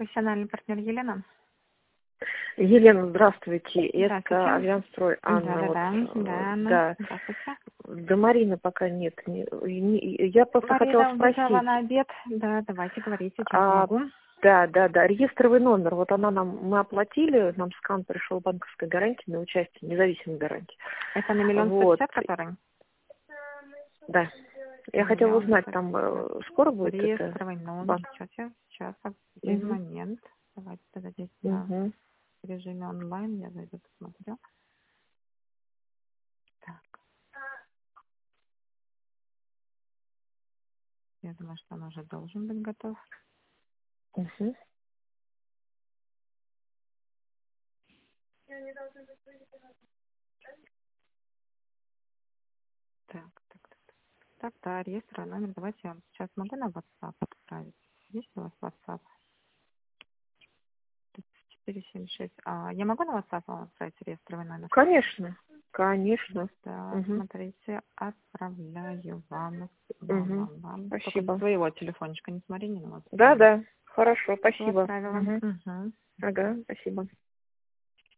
Профессиональный партнер Елена. Елена, здравствуйте. Здравствуйте. Это Авианстрой Анна. Да, Да. здравствуйте. Да, Марины пока нет. Я просто хотела Марина спросить. убежала на обед. Да, давайте говорите, чем помогу. Да. Реестровый номер. Вот мы оплатили, нам скан пришел банковской гарантии на участие, независимой гарантии. Это на 1 150 000, который? Да. Я хотела узнать, там скоро будет это? Реестровый номер. Сейчас, один момент. Давайте тогда здесь на режиме онлайн. Я зайду, посмотрю. Так. Я думаю, что он уже должен быть готов. Так, да, реестровый номер. Давайте я вам сейчас могу на WhatsApp отправить. Есть у вас WhatsApp? 476. Я могу на WhatsApp вам отправить реестровый номер? Конечно. Да, смотрите, отправляю вам. Спасибо. Только своего телефончика, не смотри, не на WhatsApp. Да, хорошо, спасибо. Отправила. Ага, спасибо.